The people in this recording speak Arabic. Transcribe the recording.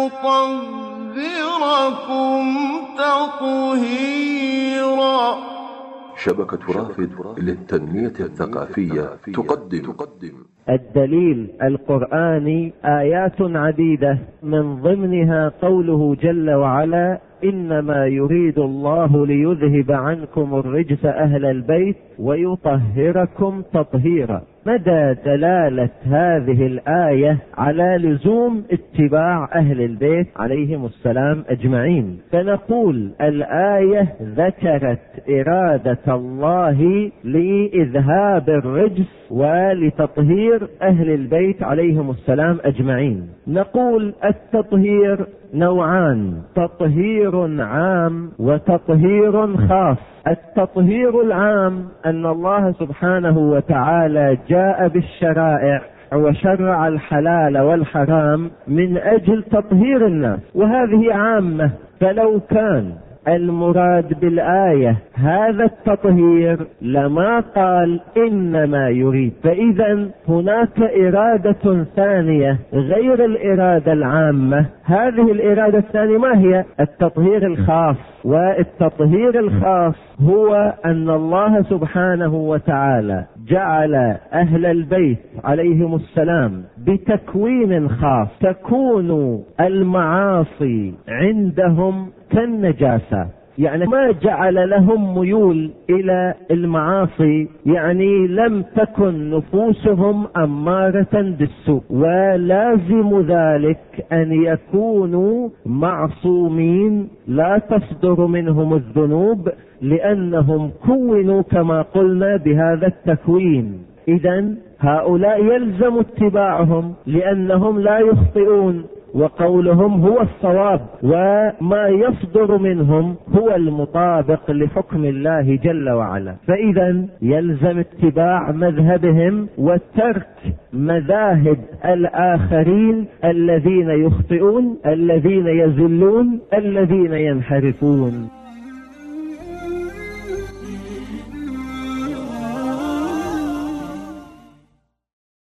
ويطهركم تطهيرا. شبكة رافد للتنمية الثقافية تقدم الدليل القرآني آيات عديدة، من ضمنها قوله جل وعلا: إنما يريد الله ليذهب عنكم الرجس أهل البيت ويطهركم تطهيرا. مدى دلالة هذه الآية على لزوم اتباع أهل البيت عليهم السلام أجمعين. فنقول الآية ذكرت إرادة الله لإذهاب الرجس ولتطهير أهل البيت عليهم السلام أجمعين. نقول التطهير نوعان: تطهير عام وتطهير خاص. التطهير العام أن الله سبحانه وتعالى جاء بالشرائع وشرع الحلال والحرام من أجل تطهير الناس، وهذه عامة. فلو كان المراد بالآية هذا التطهير لما قال إنما يريد، فإذا هناك إرادة ثانية غير الإرادة العامة. هذه الإرادة الثانية ما هي؟ التطهير الخاص. والتطهير الخاص هو أن الله سبحانه وتعالى جعل أهل البيت عليهم السلام بتكوين خاص، تكون المعاصي عندهم كالنجاسة، يعني ما جعل لهم ميول إلى المعاصي، يعني لم تكن نفوسهم أمارة بالسوء، ولازم ذلك أن يكونوا معصومين لا تصدر منهم الذنوب، لأنهم كونوا كما قلنا بهذا التكوين. إذن هؤلاء يلزم اتباعهم لأنهم لا يخطئون، وقولهم هو الصواب، وما يصدر منهم هو المطابق لحكم الله جل وعلا. فإذا يلزم اتباع مذهبهم وترك مذاهب الآخرين الذين يخطئون، الذين يزلون، الذين ينحرفون.